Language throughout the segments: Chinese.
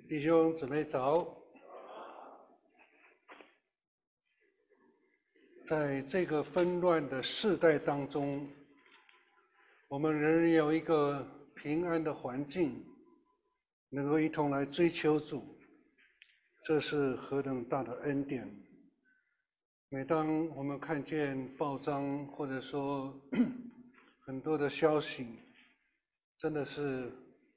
弟兄姊妹早，在这个纷乱的世代当中，我们仍有一个平安的环境，能够一同来追求主，这是何等大的恩典！每当我们看见报章或者说很多的消息，真的是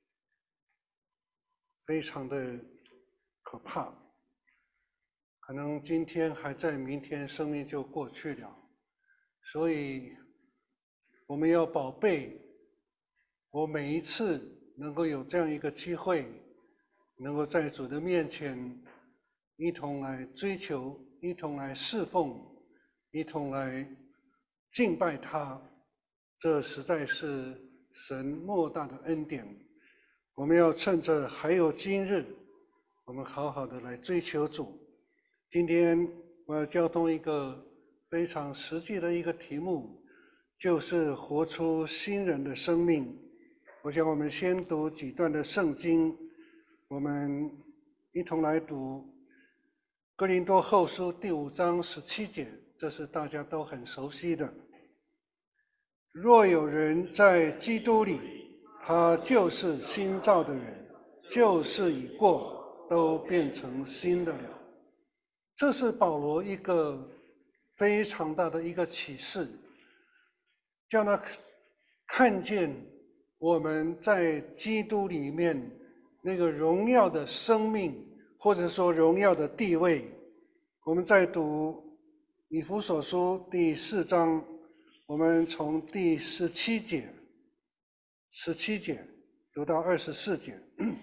非常的可怕。可能今天还在，明天生命就过去了。所以我们要宝贝，我每一次能够有这样一个机会，能够在主的面前一同来追求，一同来侍奉，一同来敬拜他，这实在是神莫大的恩典。我们要趁着还有今日，我们好好的来追求主。今天我要交通一个非常实际的一个题目，就是活出新人的生命。我想我们先读几段的圣经，我们一同来读哥林多后书第5章17节，这是大家都很熟悉的。若有人在基督里，他就是新造的人，旧事已过，都变成新的了。这是保罗一个非常大的一个启示，叫他看见我们在基督里面那个荣耀的生命，或者说荣耀的地位。我们在读以弗所书第4章，我们从第17节读到24节。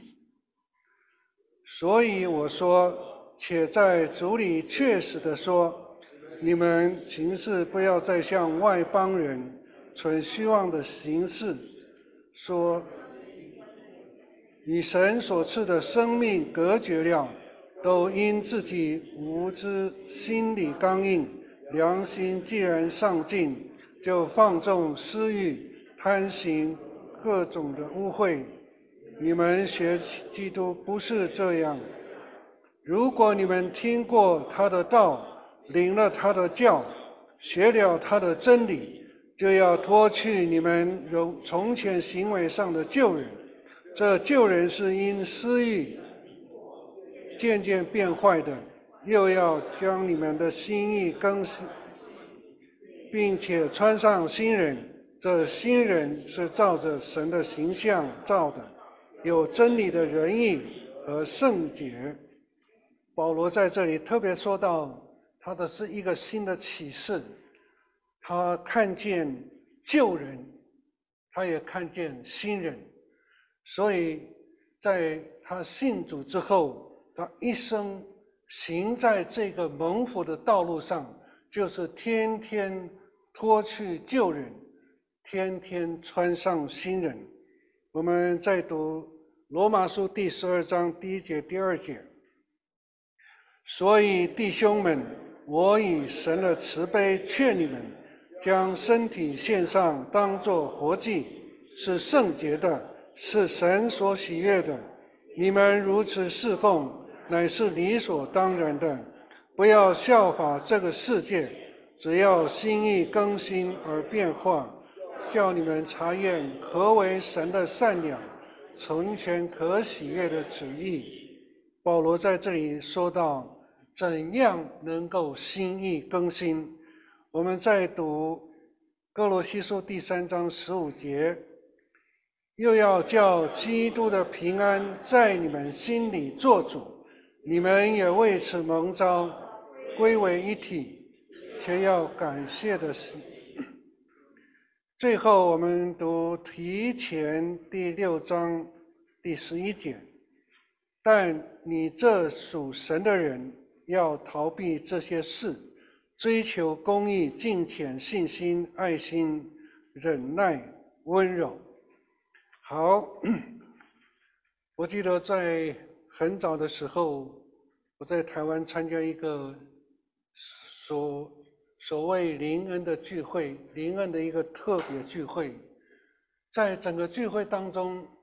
所以我说，且在主里确实的说，你们行事不要再像外邦人存虚妄的形式，说与神所赐的生命隔绝了，都因自己无知，心里刚硬，良心既然丧尽，就放纵私欲，贪行各种的污秽。你们学基督不是这样。如果你们听过他的道，领了他的教，学了他的真理，就要脱去你们从前行为上的旧人。这旧人是因私欲渐渐变坏的，又要将你们的心意更新，并且穿上新人。这新人是照着神的形象造的，有真理的仁义和圣洁。保罗在这里特别说到，他的是一个新的启示，他看见旧人，他也看见新人。所以在他信主之后，他一生行在这个蒙福的道路上，就是天天脱去旧人，天天穿上新人。我们再读罗马书第12章1节、2节。所以弟兄们，我以神的慈悲劝你们，将身体献上，当作活祭，是圣洁的，是神所喜悦的。你们如此侍奉，乃是理所当然的。不要效法这个世界，只要心意更新而变化，叫你们查验何为神的善良、纯全可喜悦的旨意。保罗在这里说到，怎样能够心意更新？我们再读哥罗西书第3章15节，又要叫基督的平安在你们心里做主，你们也为此蒙召，归为一体，且要感谢的是。最后我们读提前第6章第11节，但你这属神的人要逃避这些事，追求公义、敬虔、信心、爱心、忍耐、温柔。好，我记得在很早的时候，我在台湾参加一个所谓灵恩的聚会，灵恩的一个特别聚会。在整个聚会当中，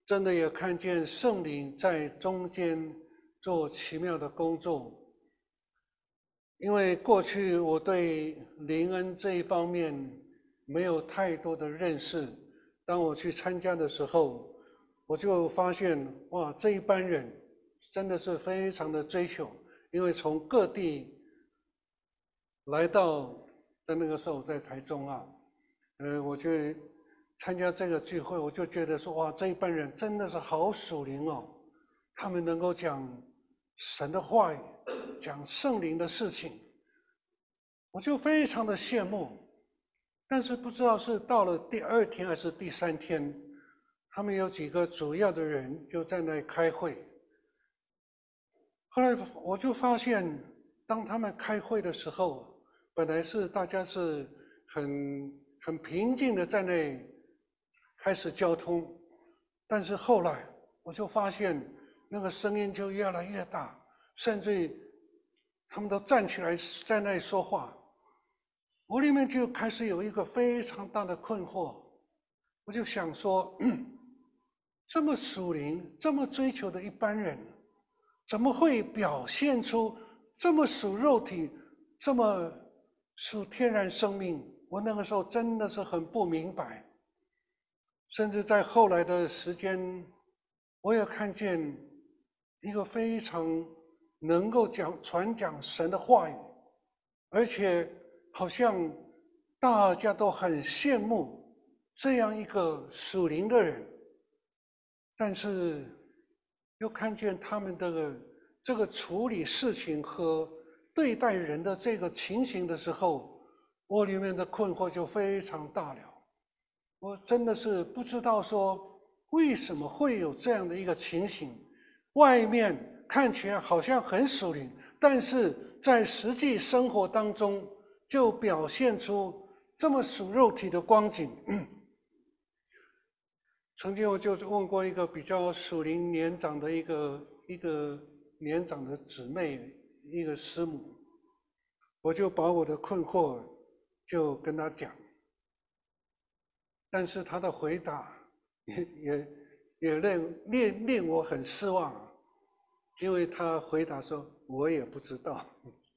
真的也看见圣灵在中间做奇妙的工作。因为过去我对灵恩这一方面没有太多的认识，当我去参加的时候，我就发现哇，这一班人真的是非常的追求，因为从各地来到的那个时候在台中啊，我去参加这个聚会，我就觉得说哇，这一班人真的是好属灵哦，他们能够讲神的话语，讲圣灵的事情。我就非常的羡慕，但是不知道是到了第2天还是第3天，他们有几个主要的人就在那里开会。后来我就发现，当他们开会的时候，本来是大家是很平静的在那里开始交通，但是后来我就发现那个声音就越来越大，甚至于他们都站起来在那里说话。我里面就开始有一个非常大的困惑，我就想说，这么属灵、这么追求的一般人，怎么会表现出这么属肉体、这么属天然生命？我那个时候真的是很不明白。甚至在后来的时间，我也看见一个非常能够传讲神的话语，而且好像大家都很羡慕这样一个属灵的人，但是又看见他们的这个处理事情和对待人的这个情形的时候，我里面的困惑就非常大了。我真的是不知道说为什么会有这样的一个情形，外面看起来好像很属灵，但是在实际生活当中就表现出这么属肉体的光景。曾经我就是问过一个比较属灵年长的一个年长的姊妹，一个师母，我就把我的困惑就跟她讲。但是他的回答也令我很失望，因为他回答说我也不知道。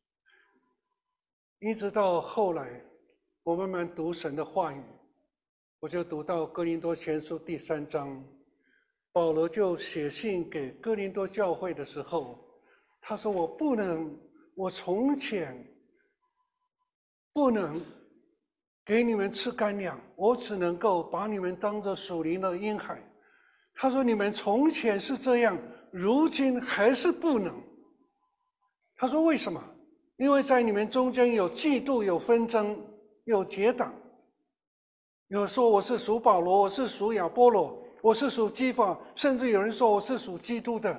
一直到后来我慢慢读神的话语，我就读到哥林多前书第3章，保罗就写信给哥林多教会的时候，他说我从前不能给你们吃干粮，我只能够把你们当作属灵的婴孩。他说你们从前是这样，如今还是不能。他说为什么？因为在你们中间有嫉妒，有纷争，有结党。有说我是属保罗，我是属亚波罗，我是属基法，甚至有人说我是属基督的。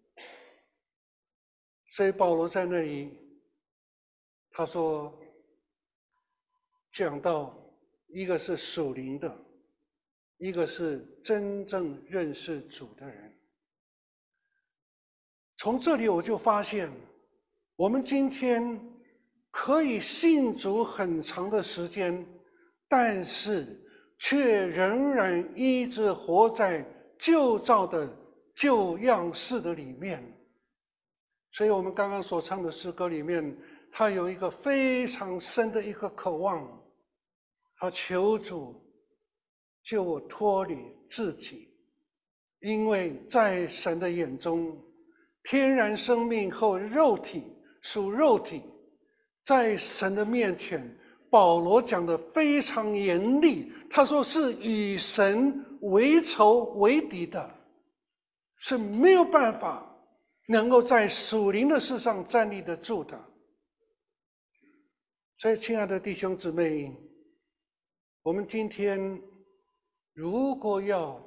所以保罗在那里他说讲到一个是属灵的，一个是真正认识主的人。从这里我就发现，我们今天可以信主很长的时间，但是却仍然一直活在旧造的旧样式的里面。所以我们刚刚所唱的诗歌里面，它有一个非常深的一个渴望，他求主救我脱离自己，因为在神的眼中，天然生命和肉体属肉体，在神的面前，保罗讲的非常严厉，他说是与神为仇为敌的，是没有办法能够在属灵的事上站立得住的。所以亲爱的弟兄姊妹，我们今天如果要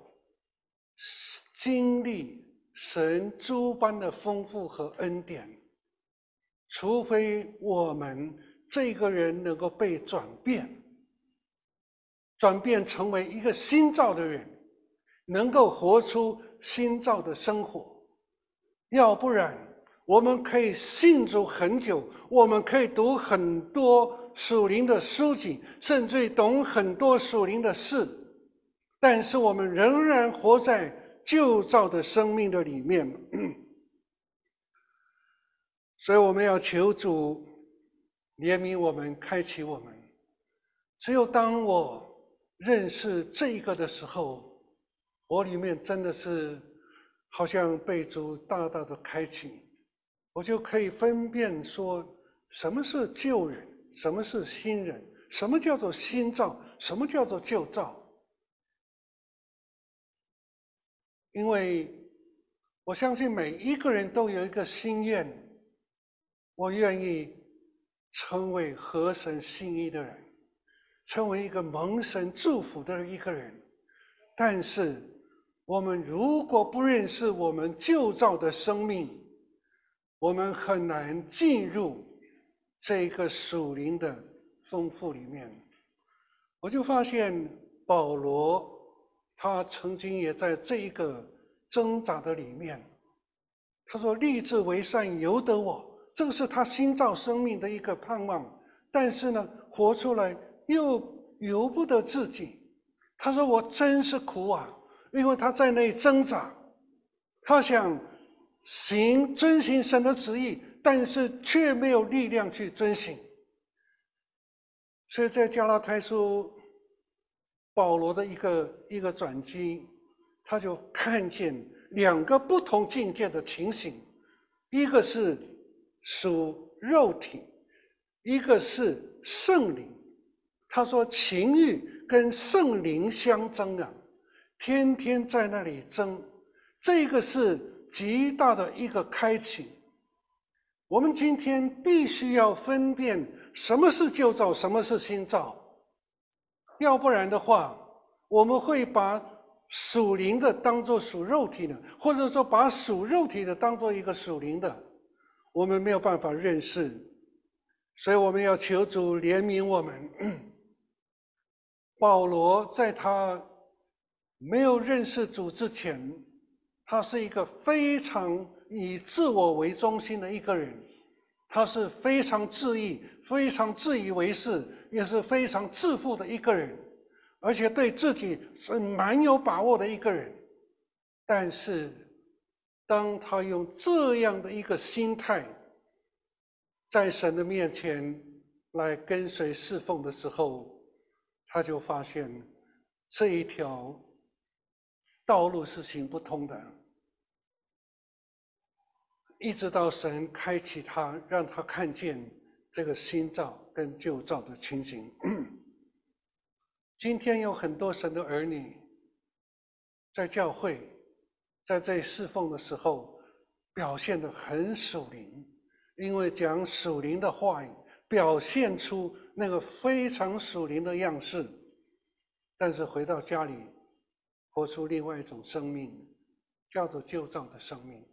经历神诸般的丰富和恩典，除非我们这个人能够被转变成为一个新造的人，能够活出新造的生活，要不然我们可以信主很久，我们可以读很多属灵的书籍，甚至于懂很多属灵的事，但是我们仍然活在旧造的生命的里面。所以我们要求主怜悯我们，开启我们。只有当我认识这一个的时候，我里面真的是好像被主大大的开启，我就可以分辨说什么是旧人，什么是新人，什么叫做新造，什么叫做旧造。因为我相信每一个人都有一个心愿，我愿意成为合神心意的人，成为一个蒙神祝福的一个人。但是我们如果不认识我们旧造的生命，我们很难进入这个属灵的丰富里面。我就发现保罗他曾经也在这一个挣扎的里面，他说立志为善由得我，这个是他新造生命的一个盼望，但是呢活出来又由不得自己。他说我真是苦啊，因为他在那里挣扎，他想遵行神的旨意，但是却没有力量去遵行。所以在加拉太书保罗的一个转机，他就看见两个不同境界的情形，一个是属肉体，一个是圣灵。他说情欲跟圣灵相争啊，天天在那里争，这个是极大的一个开启。我们今天必须要分辨什么是旧造，什么是新造，要不然的话，我们会把属灵的当作属肉体的，或者说把属肉体的当作一个属灵的，我们没有办法认识。所以我们要求主怜悯我们。保罗在他没有认识主之前，他是一个非常以自我为中心的一个人，他是非常自义、非常自以为是，也是非常自负的一个人，而且对自己是蛮有把握的一个人。但是当他用这样的一个心态在神的面前来跟随侍奉的时候，他就发现这一条道路是行不通的，一直到神开启他，让他看见这个新造跟旧造的情形。今天有很多神的儿女在教会，在这侍奉的时候表现得很属灵，因为讲属灵的话语，表现出那个非常属灵的样式，但是回到家里活出另外一种生命，叫做旧造的生命。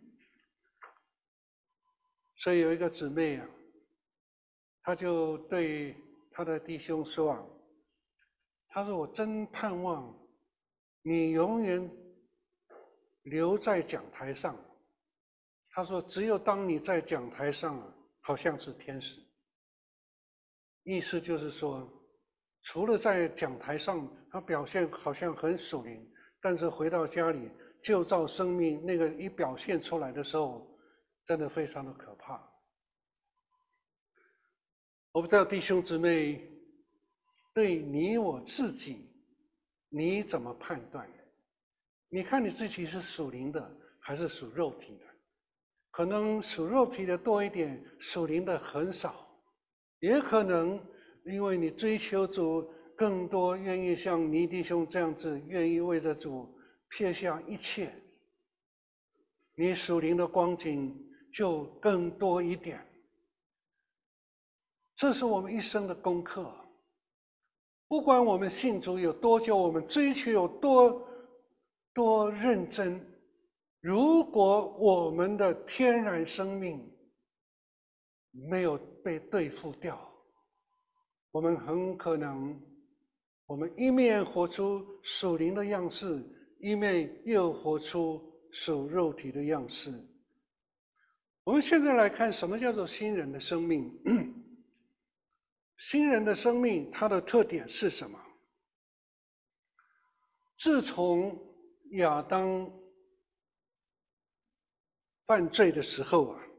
所以有一个姊妹啊，她就对她的弟兄说啊，她说我真盼望你永远留在讲台上。她说只有当你在讲台上啊，好像是天使。意思就是说，除了在讲台上他表现好像很属灵，但是回到家里旧造生命那个一表现出来的时候，真的非常的可怕。我不知道弟兄姊妹对你我自己你怎么判断？你看你自己是属灵的还是属肉体的？可能属肉体的多一点，属灵的很少。也可能因为你追求主更多，愿意像尼弟兄这样子，愿意为着主撇下一切，你属灵的光景就更多一点。这是我们一生的功课。不管我们信主有多久，我们追求有多认真，如果我们的天然生命没有被对付掉，我们很可能，我们一面活出属灵的样式，一面又活出属肉体的样式。我们现在来看什么叫做新人的生命。新人的生命它的特点是什么？自从亚当犯罪的时候啊，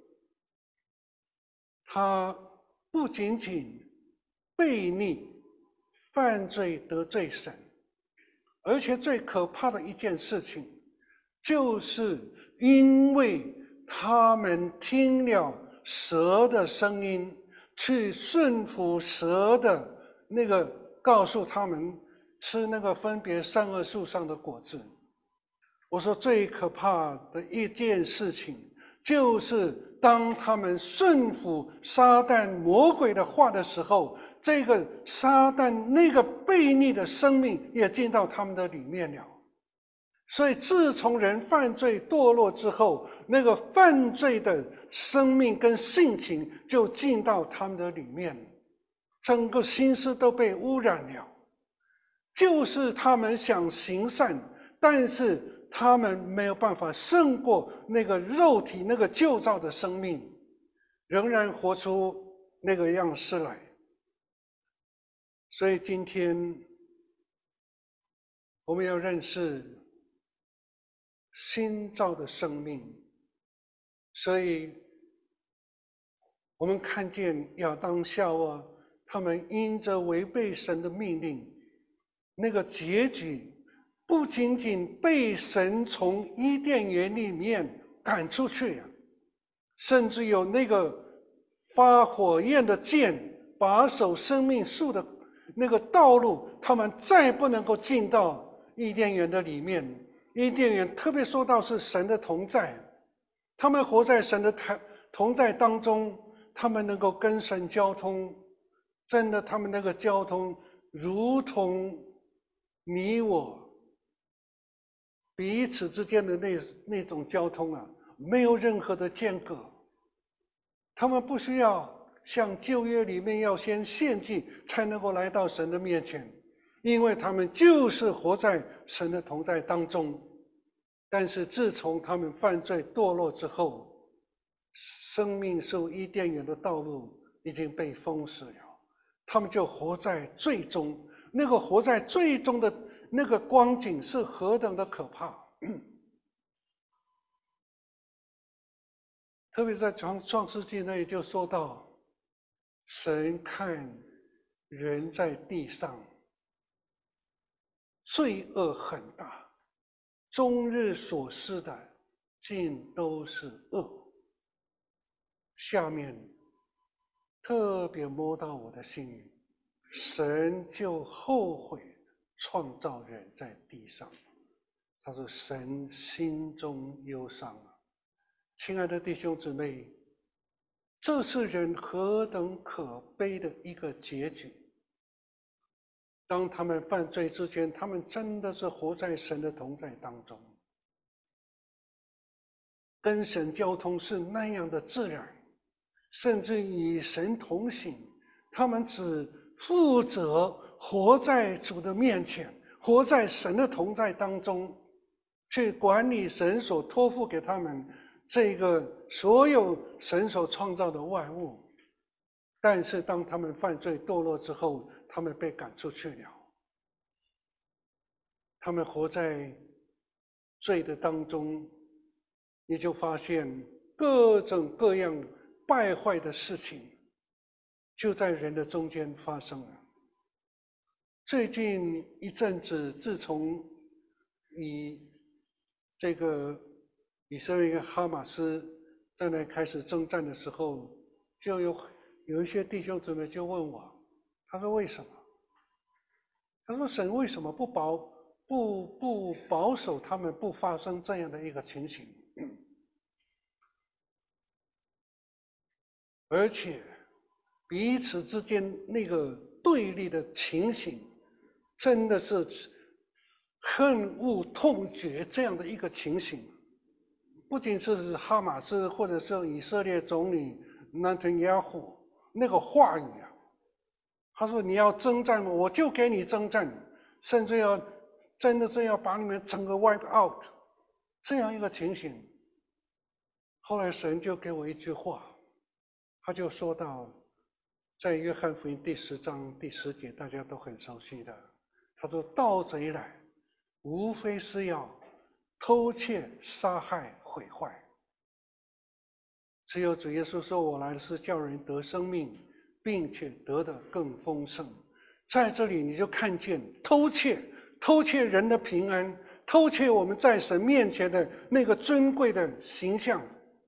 他不仅仅悖逆、犯罪得罪神，而且最可怕的一件事情，就是因为他们听了蛇的声音，去顺服蛇的那个告诉他们吃那个分别善恶树上的果子。我说最可怕的一件事情，就是当他们顺服撒旦魔鬼的话的时候，这个撒旦那个悖逆的生命也进到他们的里面了。所以自从人犯罪堕落之后，那个犯罪的生命跟性情就进到他们的里面，整个心思都被污染了。就是他们想行善，但是他们没有办法胜过那个肉体那个旧造的生命，仍然活出那个样式来。所以今天我们要认识新造的生命，所以我们看见亚当夏娃他们因着违背神的命令，那个结局不仅仅被神从伊甸园里面赶出去啊，甚至有那个发火焰的剑把守生命树的那个道路，他们再不能够进到伊甸园的里面。伊甸园特别说到是神的同在，他们活在神的同在当中，他们能够跟神交通，真的他们那个交通如同你我彼此之间的那种交通啊，没有任何的间隔。他们不需要像旧约里面要先献祭才能够来到神的面前，因为他们就是活在神的同在当中。但是自从他们犯罪堕落之后，生命树伊甸园的道路已经被封死了，他们就活在最终。那个活在最终的那个光景是何等的可怕。特别在创世纪那里就说到，神看人在地上罪恶很大，终日所思的尽都是恶。下面特别摸到我的心里，神就后悔创造人在地上。他说神心中忧伤了。亲爱的弟兄姊妹，这是人何等可悲的一个结局。当他们犯罪之前，他们真的是活在神的同在当中，跟神交通是那样的自然，甚至与神同行。他们只负责活在主的面前，活在神的同在当中，去管理神所托付给他们这个所有神所创造的万物。但是当他们犯罪堕落之后，他们被赶出去了，他们活在罪的当中，你就发现各种各样败坏的事情就在人的中间发生了。最近一阵子，自从这个以色列跟哈马斯在那开始征战的时候，就有一些弟兄姊妹就问我，他说为什么？他说神为什么不保守他们不发生这样的一个情形？而且彼此之间那个对立的情形，真的是恨恶痛绝这样的一个情形。不仅是哈马斯或者是以色列总理纳坦雅胡那个话语啊，他说你要征战，我就给你征战，甚至真的是要把你们整个 wipe out 这样一个情形。后来神就给我一句话，他就说到，在约翰福音第10章第10节，大家都很熟悉的，他说盗贼来，无非是要偷窃、杀害、毁坏。只有主耶稣说：“我来的是叫人得生命，并且得的更丰盛。”在这里你就看见偷窃人的平安，偷窃我们在神面前的那个尊贵的形象，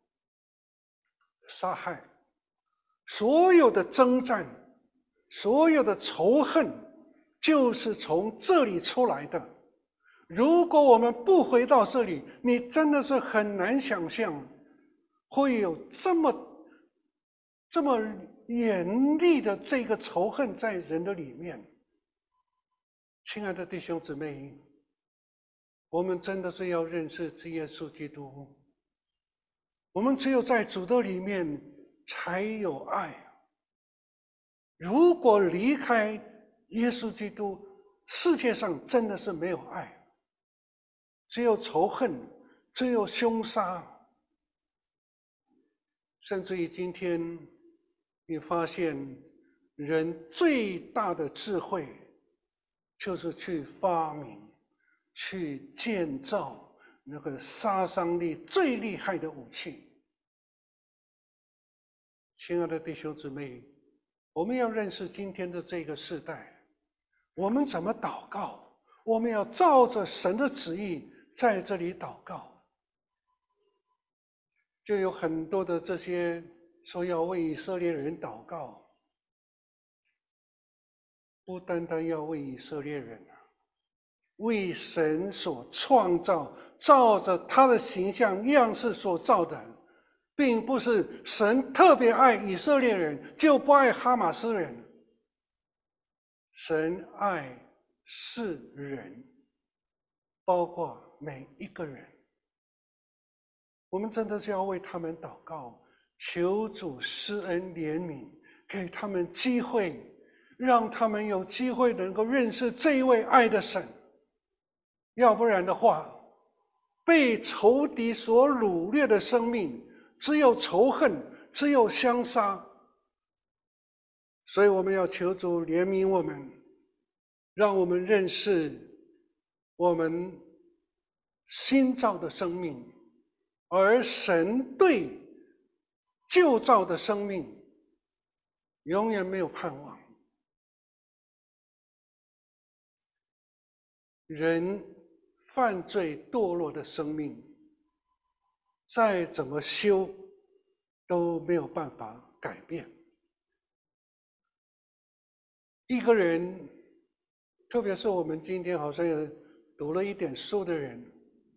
杀害，所有的征战，所有的仇恨，就是从这里出来的。如果我们不回到这里，你真的是很难想象会有这么严厉的这个仇恨在人的里面。亲爱的弟兄姊妹，我们真的是要认识主耶稣基督。我们只有在主的里面才有爱。如果离开耶稣基督，世界上真的是没有爱。只有仇恨，只有凶杀，甚至于今天你发现人最大的智慧就是去发明，去建造那个杀伤力最厉害的武器。亲爱的弟兄姊妹，我们要认识今天的这个时代，我们怎么祷告？我们要照着神的旨意在这里祷告。就有很多的这些说要为以色列人祷告，不单单要为以色列人，为神所创造，照着他的形象样式所造的，并不是神特别爱以色列人就不爱哈马斯人。神爱世人，包括每一个人。我们真的是要为他们祷告，求主施恩怜悯，给他们机会，让他们有机会能够认识这一位爱的神。要不然的话，被仇敌所掳掠的生命，只有仇恨，只有相杀。所以我们要求主怜悯我们，让我们认识我们新造的生命，而神对旧造的生命永远没有盼望。人犯罪堕落的生命，再怎么修都没有办法改变。一个人，特别是我们今天好像也读了一点书的人，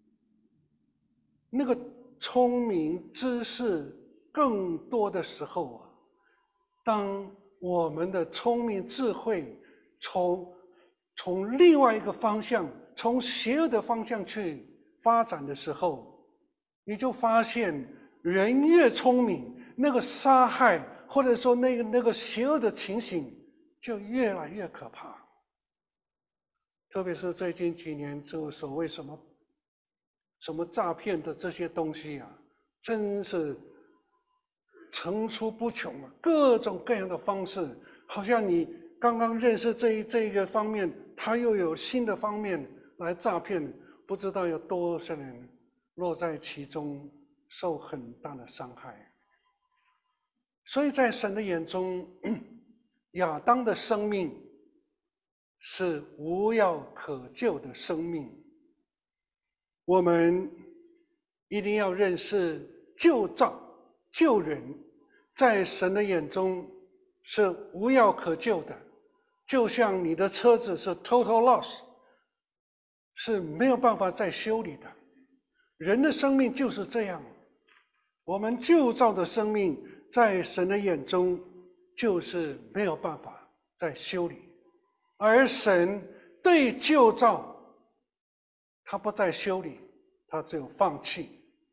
那个聪明知识更多的时候啊，当我们的聪明智慧从另外一个方向，从邪恶的方向去发展的时候，你就发现人越聪明，那个杀害或者说那个邪恶的情形就越来越可怕。特别是最近几年，就所谓什么诈骗的这些东西啊，真是层出不穷啊，各种各样的方式，好像你刚刚认识这一个方面，他又有新的方面来诈骗，不知道有多少人落在其中，受很大的伤害。所以在神的眼中，亚当的生命是无药可救的生命。我们一定要认识旧造旧人，在神的眼中是无药可救的，就像你的车子是 total loss， 是没有办法再修理的。人的生命就是这样，我们旧造的生命在神的眼中就是没有办法再修理，而神对旧造他不再修理，他只有放弃。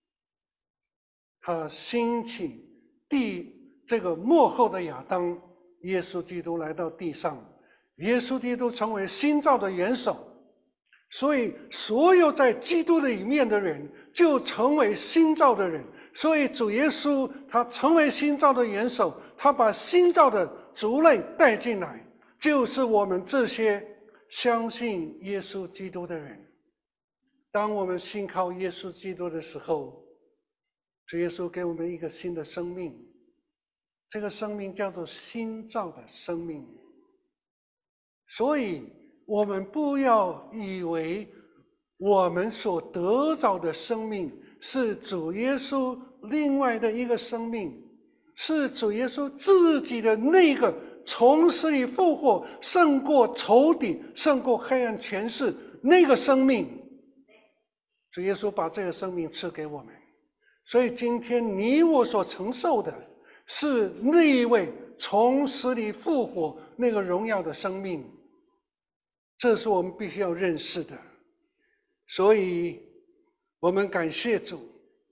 他兴起这个末后的亚当，耶稣基督来到地上，耶稣基督成为新造的元首，所以所有在基督里面的人就成为新造的人。所以主耶稣他成为新造的元首，他把新造的族类带进来，就是我们这些相信耶稣基督的人。 当我们信靠耶稣基督的时候，主耶稣给我们一个新的生命，这个生命叫做新造的生命。所以我们不要以为我们所得着的生命是主耶稣另外的一个生命，是主耶稣自己的那个从死里复活，胜过仇敌，胜过黑暗权势那个生命。主耶稣把这个生命赐给我们，所以今天你我所承受的是那一位从死里复活那个荣耀的生命，这是我们必须要认识的。所以我们感谢主，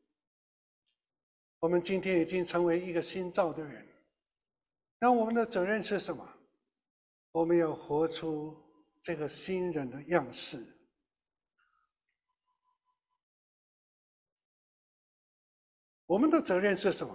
我们今天已经成为一个新造的人。那我们的责任是什么？我们要活出这个新人的样式。我们的责任是什么？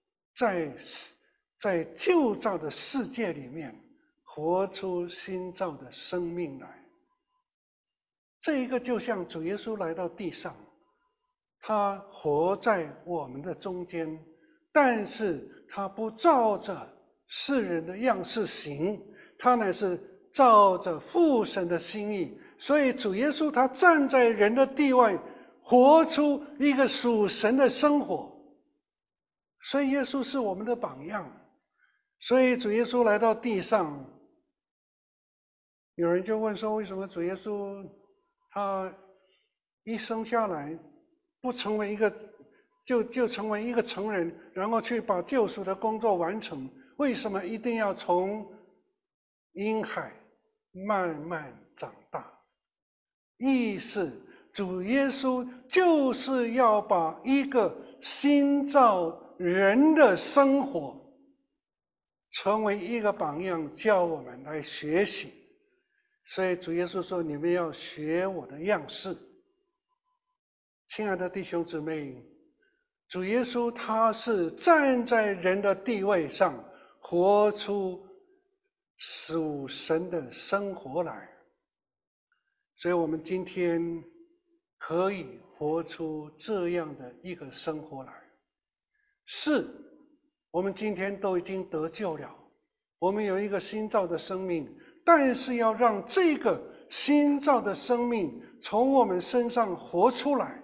在旧造的世界里面活出新造的生命来。这一个就像主耶稣来到地上，他活在我们的中间，但是他不照着世人的样式行，他乃是照着父神的心意。所以主耶稣他站在人的地位，活出一个属神的生活。所以耶稣是我们的榜样。所以主耶稣来到地上，有人就问说，为什么主耶稣他一生下来不成为一个就成为一个成人，然后去把救赎的工作完成？为什么一定要从婴孩慢慢长大？意思主耶稣就是要把一个新造人的生活成为一个榜样，叫我们来学习。所以主耶稣说，你们要学我的样式。亲爱的弟兄姊妹，主耶稣他是站在人的地位上，活出属神的生活来。所以我们今天可以活出这样的一个生活来。是，我们今天都已经得救了，我们有一个新造的生命，但是要让这个新造的生命从我们身上活出来，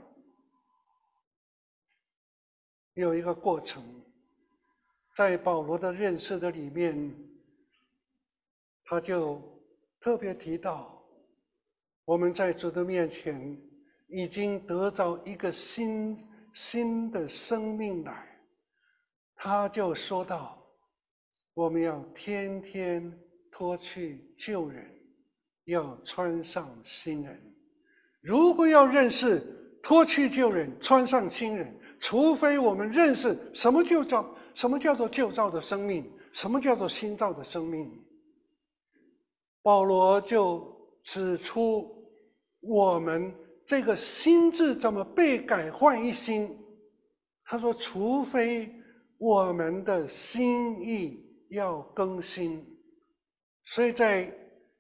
有一个过程。在保罗的认识的里面，他就特别提到，我们在主的面前已经得着一个新的生命来。他就说到，我们要天天脱去旧人，要穿上新人。如果要认识脱去旧人，穿上新人，除非我们认识什么叫做旧造的生命，什么叫做新造的生命。保罗就指出我们这个心智怎么被改换一新。他说，除非我们的心意要更新。所以在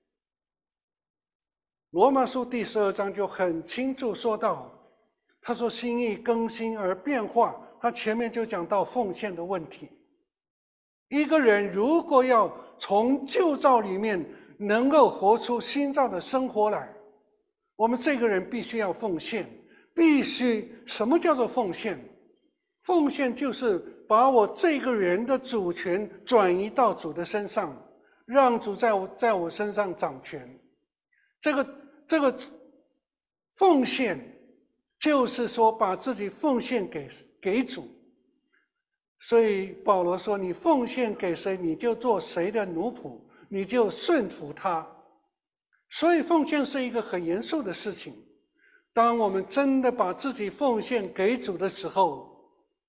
罗马书第12章就很清楚说到，他说心意更新而变化，他前面就讲到奉献的问题。一个人如果要从旧造里面能够活出新造的生活来，我们这个人必须要奉献。必须，什么叫做奉献？奉献就是把我这个人的主权转移到主的身上，让主在我身上掌权。这个奉献就是说把自己奉献给主。所以保罗说，你奉献给谁，你就做谁的奴仆，你就顺服他。所以奉献是一个很严肃的事情。当我们真的把自己奉献给主的时候，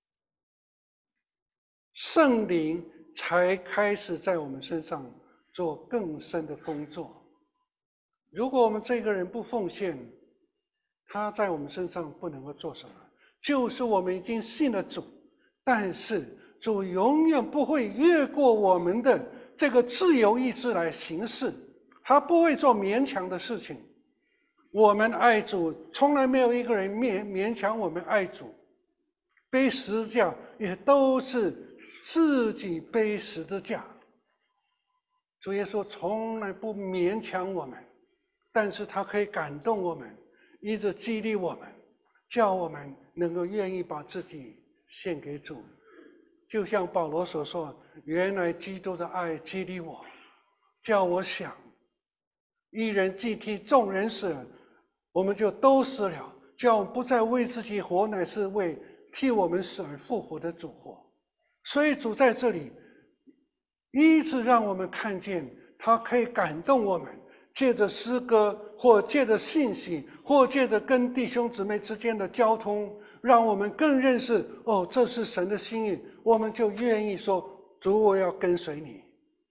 圣灵才开始在我们身上做更深的工作。如果我们这个人不奉献，他在我们身上不能够做什么。就是我们已经信了主，但是主永远不会越过我们的这个自由意志来行事，他不会做勉强的事情。 我们爱主，从来没有一个人勉强我们爱主。背十字架也都是自己背十字架。主耶稣从来不勉强我们，但是他可以感动我们，一直激励我们，叫我们能够愿意把自己献给主。就像保罗所说，原来基督的爱激励我，叫我想，一人既替众人死了，我们就都死了，叫我们不再为自己活，乃是为替我们死而复活的主活。所以主在这里一直让我们看见，他可以感动我们，借着诗歌，或借着信息，或借着跟弟兄姊妹之间的交通，让我们更认识，这是神的心意，我们就愿意说，主，我要跟随你。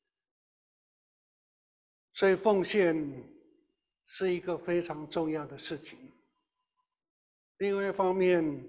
所以奉献是一个非常重要的事情。另外一方面，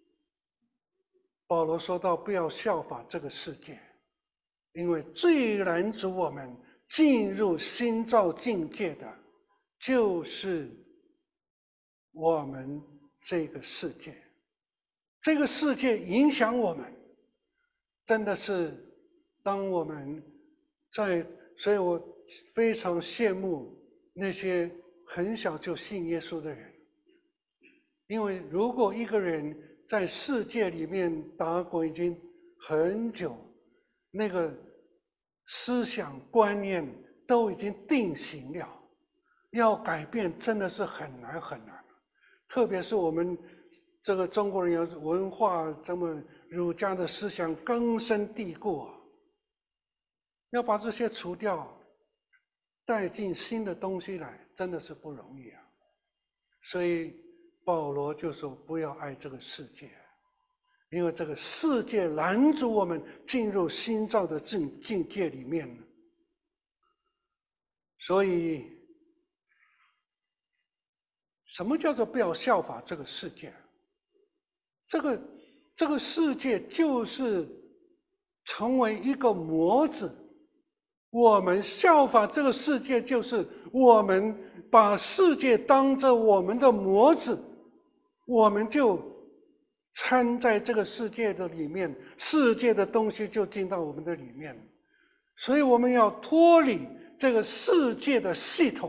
保罗说到不要效法这个世界，因为最拦阻我们进入新造境界的，就是我们这个世界。这个世界影响我们，真的是当我们所以我非常羡慕那些很小就信耶稣的人，因为如果一个人在世界里面打滚已经很久，那个思想观念都已经定型了，要改变真的是很难很难。特别是我们这个中国人有文化这么儒家的思想根深蒂固，要把这些除掉，带进新的东西来，真的是不容易啊。所以保罗就说不要爱这个世界，因为这个世界拦阻我们进入新造的境界里面。所以什么叫做不要效法这个世界？这个世界就是成为一个模子，我们效法这个世界，就是我们把世界当作我们的模子，我们就参在这个世界的里面，世界的东西就进到我们的里面。所以我们要脱离这个世界的系统，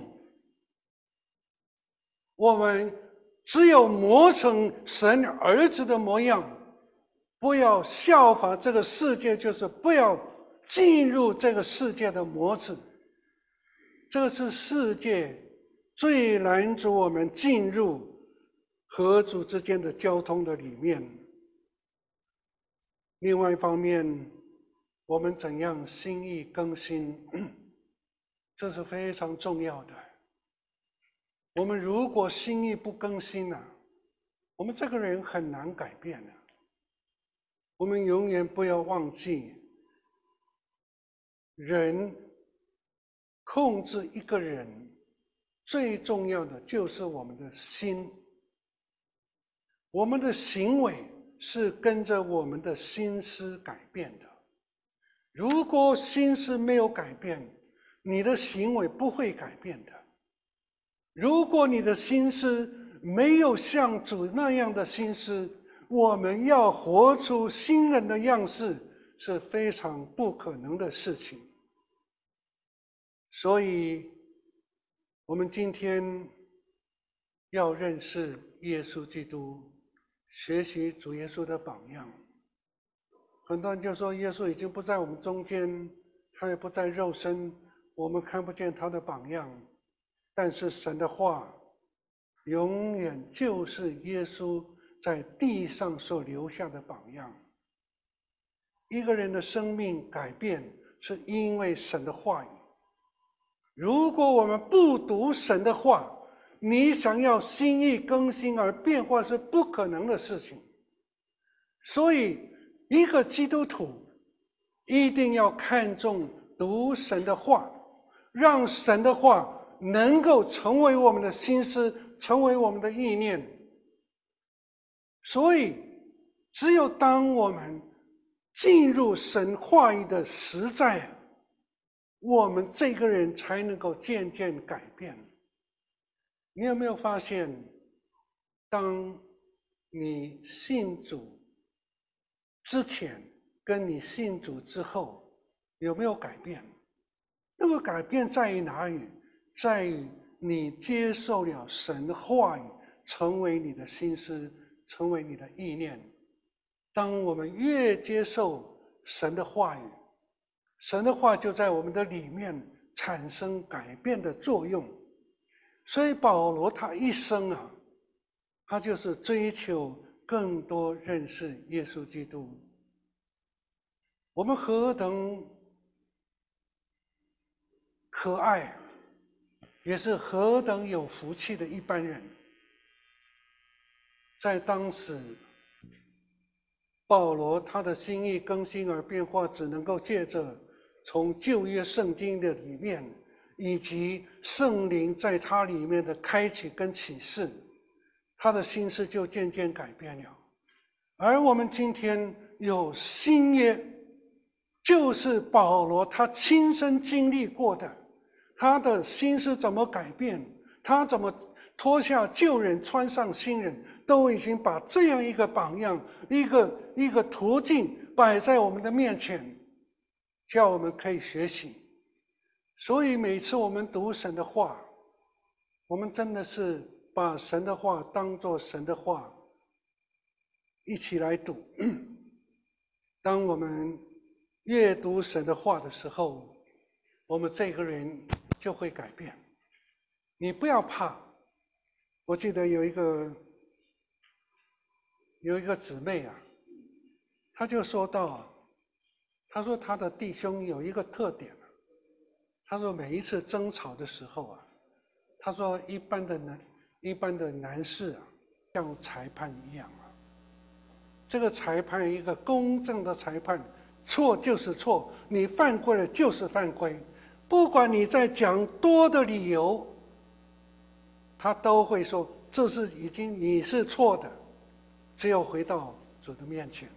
我们只有磨成神儿子的模样，不要效法这个世界，就是不要进入这个世界的模子。这是世界最拦阻我们进入和主之间的交通的里面。另外一方面，我们怎样心意更新，这是非常重要的。我们如果心意不更新了，我们这个人很难改变的。我们永远不要忘记，人控制一个人最重要的就是我们的心，我们的行为是跟着我们的心思改变的。如果心思没有改变，你的行为不会改变的。如果你的心思没有像主那样的心思，我们要活出新人的样式是非常不可能的事情。所以我们今天要认识耶稣基督，学习主耶稣的榜样。很多人就说耶稣已经不在我们中间，他也不在肉身，我们看不见他的榜样。但是神的话永远就是耶稣在地上所留下的榜样。一个人的生命改变是因为神的话语。如果我们不读神的话，你想要心意更新而变化是不可能的事情。所以一个基督徒一定要看重读神的话，让神的话能够成为我们的心思，成为我们的意念。所以只有当我们进入神话语的实在，我们这个人才能够渐渐改变。 你有没有发现，当你信主之前跟你信主之后有没有改变？那个改变在于哪里？在于你接受了神的话语，成为你的心思，成为你的意念。当我们越接受神的话语，神的话就在我们的里面产生改变的作用。所以保罗他一生啊，他就是追求更多认识耶稣基督。我们何等可爱，也是何等有福气的一般人。在当时，保罗他的心意更新而变化，只能够借着从旧约圣经的里面，以及圣灵在他里面的开启跟启示，他的心思就渐渐改变了。而我们今天有新约，就是保罗他亲身经历过的，他的心思怎么改变，他怎么脱下旧人穿上新人，都已经把这样一个榜样，一个途径摆在我们的面前，叫我们可以学习。所以每次我们读神的话，我们真的是把神的话当作神的话一起来读。当我们阅读神的话的时候，我们这个人就会改变。你不要怕。我记得有一个姊妹啊，她就说到，她说她的弟兄有一个特点，她说每一次争吵的时候啊，她说一般的男士啊，像裁判一样啊，这个裁判一个公正的裁判，错就是错，你犯规了就是犯规，不管你在讲多的理由，他都会说这是已经你是错的，只有回到主的面前。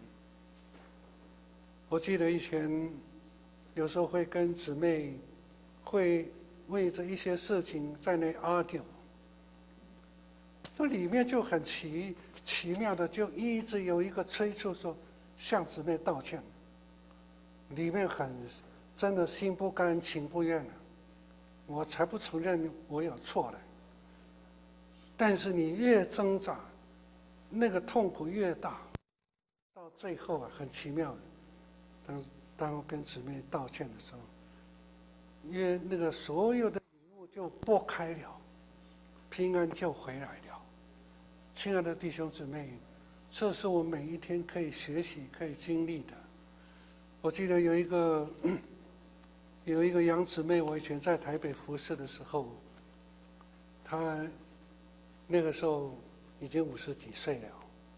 我记得以前有时候会跟姊妹会为着一些事情在那 argue， 这里面就很奇妙的就一直有一个催促说向姊妹道歉，里面很真的心不甘情不愿的，我才不承认我有错了。但是你越挣扎，那个痛苦越大，到最后啊，很奇妙的，当我跟姊妹道歉的时候，那个所有的礼物就拨开了，平安就回来了。亲爱的弟兄姊妹，这是我每一天可以学习、可以经历的。我记得有一个杨姊妹，我以前在台北服侍的时候，她那个时候已经50几岁了。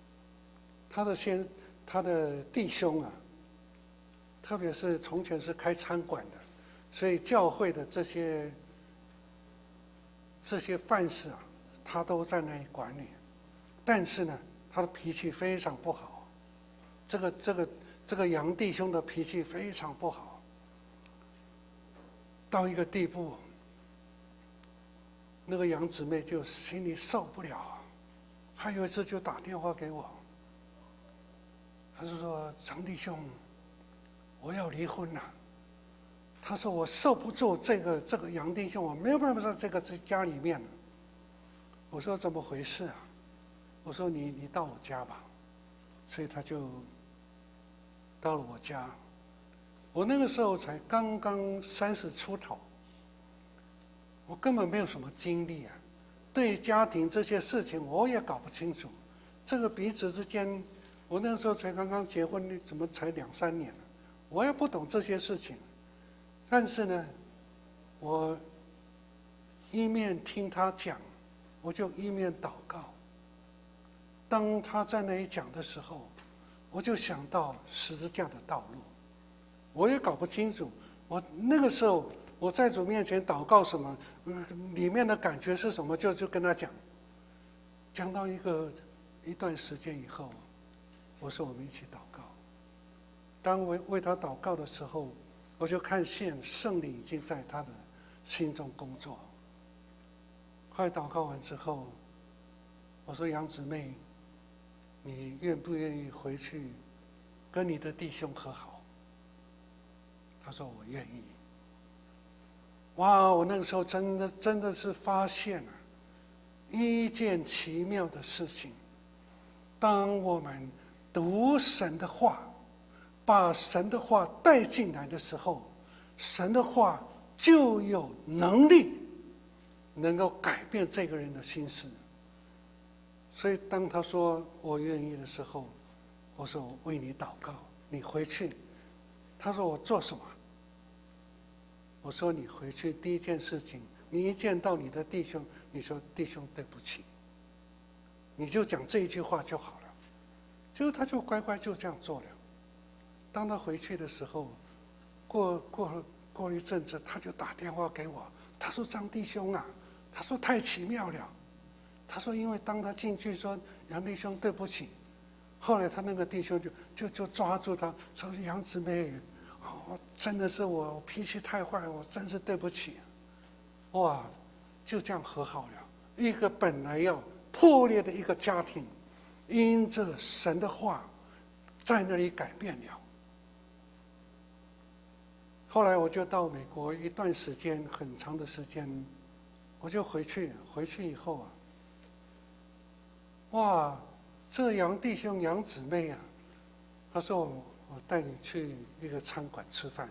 他的弟兄啊，特别是从前是开餐馆的，所以教会的这些饭事啊，他都在那里管理。但是呢，他的脾气非常不好。这个杨弟兄的脾气非常不好，到一个地步，那个杨姊妹就心里受不了。还有一次就打电话给我，他就说：“张弟兄，我要离婚了。”他说：“我受不住这个杨弟兄，我没有办法在这个家里面。”我说：“怎么回事啊？”我说：“你到我家吧。”所以他就到了我家。我那个时候才刚刚30出头，我根本没有什么经历啊，对家庭这些事情我也搞不清楚。这个彼此之间，我那时候才刚刚结婚，怎么才2-3年，我也不懂这些事情。但是呢，我一面听他讲，我就一面祷告。当他在那里讲的时候，我就想到十字架的道路，我也搞不清楚。我那个时候我在主面前祷告什么，里面的感觉是什么，就跟他讲。讲到一段时间以后，我说我们一起祷告。当我为他祷告的时候，我就看见圣灵已经在他的心中工作。 后来祷告完之后，我说杨姊妹，你愿不愿意回去跟你的弟兄和好？她说我愿意。哇，我那个时候真的是发现了一件奇妙的事情。当我们读神的话，把神的话带进来的时候，神的话就有能力能够改变这个人的心思。所以当他说我愿意的时候，我说我为你祷告，你回去。他说我做什么？我说你回去第一件事情，你一见到你的弟兄，你说弟兄对不起，你就讲这一句话就好了。结果他就乖乖就这样做了。当他回去的时候，过了一阵子，他就打电话给我，他说张弟兄啊，他说太奇妙了。他说因为当他进去说杨弟兄对不起，后来他那个弟兄就抓住他说杨姊妹，真的是我脾气太坏，我真是对不起。哇，就这样和好了。一个本来要破裂的一个家庭，因着神的话在那里改变了。后来我就到美国一段时间，很长的时间，我就回去以后啊，哇，这杨弟兄杨姊妹啊，他说我带你去一个餐馆吃饭。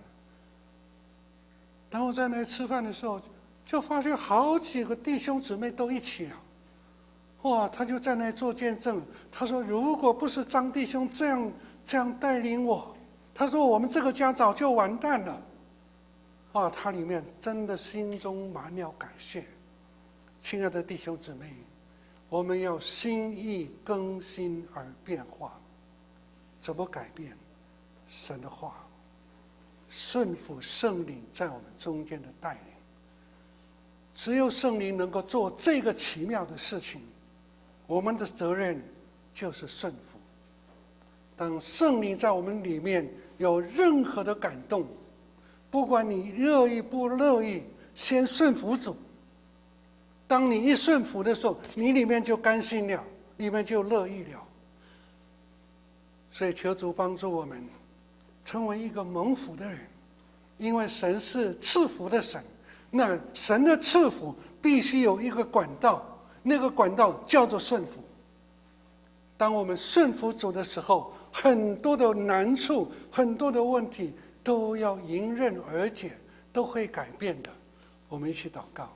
然后在那吃饭的时候，就发现好几个弟兄姊妹都一起了。哇，他就在那做见证。他说如果不是张弟兄这样带领我，他说我们这个家早就完蛋了。哇，他里面真的心中满了感谢。亲爱的弟兄姊妹，我们要心意更新而变化。怎么改变？神的话，顺服圣灵在我们中间的带领。只有圣灵能够做这个奇妙的事情，我们的责任就是顺服。当圣灵在我们里面有任何的感动，不管你乐意不乐意，先顺服主。当你一顺服的时候，你里面就甘心了，里面就乐意了。所以求主帮助我们成为一个蒙福的人，因为神是赐福的神。那神的赐福必须有一个管道，那个管道叫做顺服。当我们顺服主的时候，很多的难处，很多的问题都要迎刃而解，都会改变的。我们一起祷告。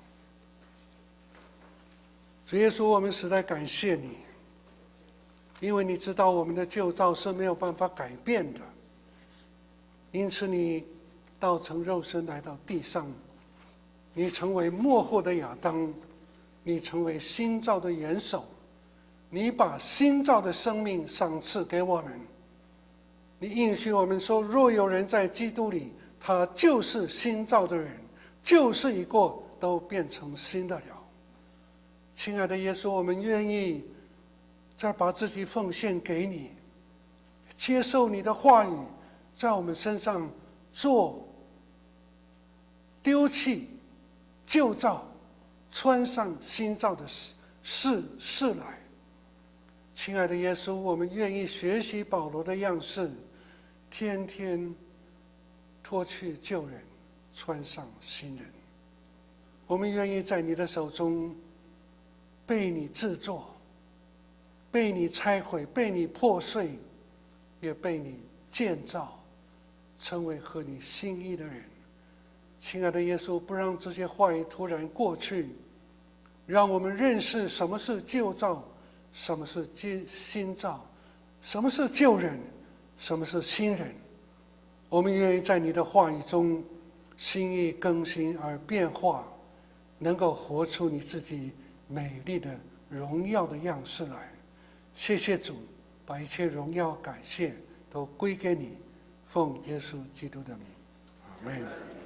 主耶稣，我们实在感谢你，因为你知道我们的旧造是没有办法改变的，因此你道成肉身来到地上，你成为末后的亚当，你成为新造的元首，你把新造的生命赏赐给我们。你应许我们说，若有人在基督里，他就是新造的人，旧事已过，都变成新的了。亲爱的耶稣，我们愿意再把自己奉献给你，接受你的话语在我们身上做，丢弃旧造，穿上新造的事来。亲爱的耶稣，我们愿意学习保罗的样式，天天脱去旧人，穿上新人。我们愿意在你的手中被你制作，被你拆毁，被你破碎，也被你建造，成为合你心意的人。亲爱的耶稣，不让这些话语突然过去，让我们认识什么是旧造，什么是新造，什么是旧人，什么是新人。我们愿意在你的话语中心意更新而变化，能够活出你自己美丽的荣耀的样式来。谢谢主，把一切荣耀感谢都归给你，奉耶稣基督的名，阿们。